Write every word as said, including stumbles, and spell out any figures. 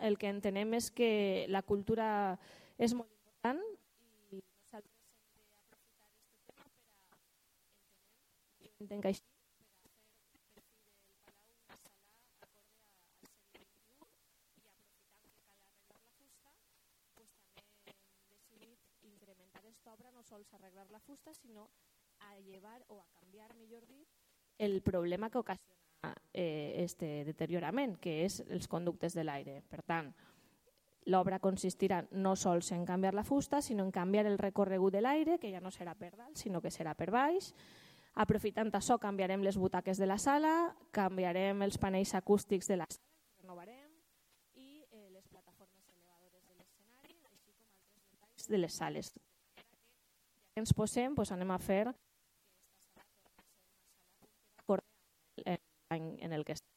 el que entenem és que la cultura és molt important i nosaltres hem d'aprofitar aquest tema per a entenem, jo entenc així, per a fer del perfil del Palau una sala acorde al segle vint-i-u i aprofitant que cal arreglar la fusta, pues també hem decidit incrementar aquesta obra, no sols arreglar la fusta, sinó a llevar o a canviar, millor dit, el problema que ocasiona eh, este deteriorament, que és els conductes de l'aire. Per tant, l'obra consistirà no sols en canviar la fusta, sinó en canviar el recorregut de l'aire, que ja no serà per dalt, sinó que serà per baix. Aprofitant això, canviarem les butaques de la sala, canviarem els panells acústics de la sala, els renovarem, i eh, les plataformes elevadores de l'escenari, així com altres detalls de les sales. Ja que ens posem, doncs anem a fer que aquesta sala torni a ser una sala acorde en el que està.